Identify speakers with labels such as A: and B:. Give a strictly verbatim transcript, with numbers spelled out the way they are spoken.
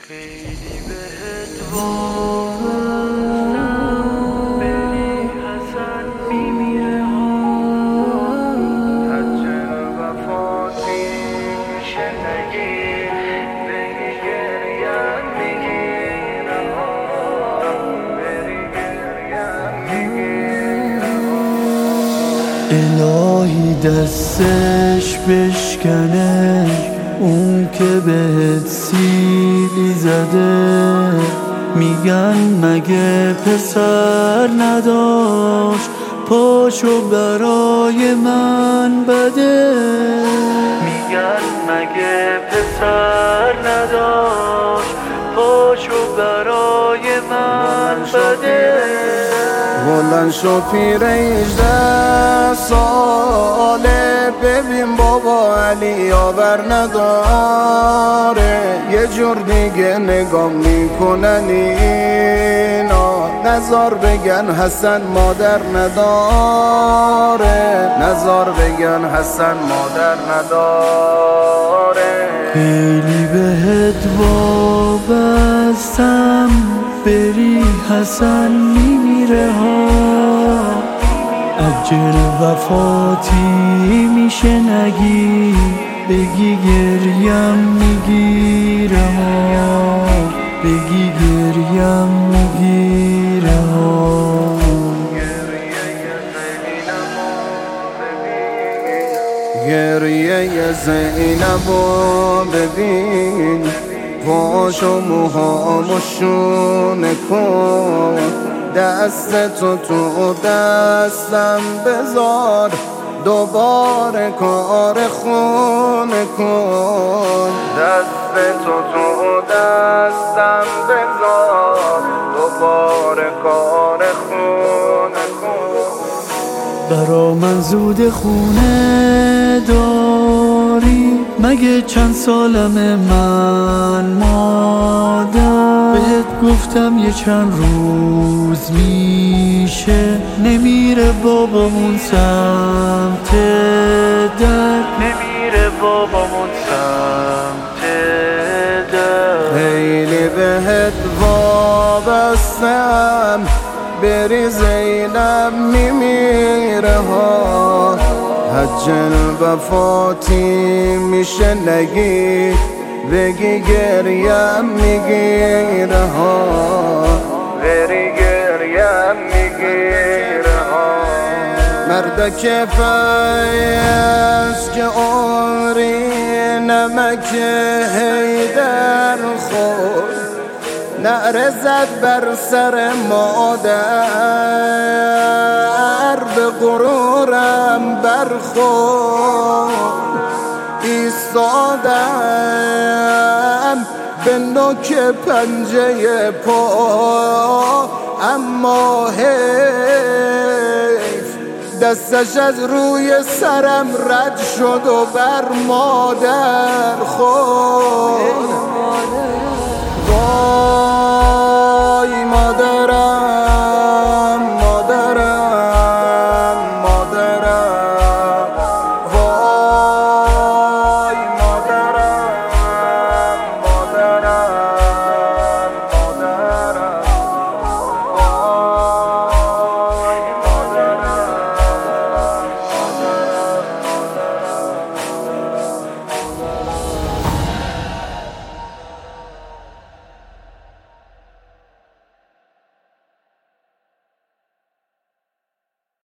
A: خیلی بهت وابستم، بری حسن میمیره ها، حج وفاتی میشه نگی، بری گریم میگیره ها، بری گریم میگیره ها. الهی دستش بشکنه اون که بهت سیلی زده، میگن مگه پسر نداشت پاشو برای من بده، میگن مگه پسر نداشت پاشو برای من بده.
B: بلند شو پیر هجده ساله، ببین بابا علی یاور نداره، یه جور دیگه نگاه میکنن اینا، نزار بگن حسن مادر نداره، نزار بگن حسن مادر نداره.
A: خیلی بهت وابستم، بری حسن میمیره ها، اجل وفاتی میشه نگی، بگی گریم میگیره ها، بگی گریم میگیره ها.
B: گریه زینبو ببین، پاشو موهامو شونه کن، دست تو تو دستم بذار، دوباره کار خونه کن، دست تو تو دستم بذار، دوباره کار خونه کن.
A: برا من زود خونه داری، مگه چند سالمه من مادر، بهت گفتم یه چند روز میشه نمیره بابامون سمت در، نمیره بابامون سمت در.
B: خیلی بهت وابستم، بری زینب میمیره ها، حج وفاتی میشه نگی، بگی گریم میگیره ها، بری گریم میگیره ها. مردک فیض که عمری نمک حیدر خورد، نعره زد بر سر مادر، به غرورم برخورد، ایستادم به نوک پنجه پا، اما حیف دستش از روی سرم رد شد و بر مادر خورد.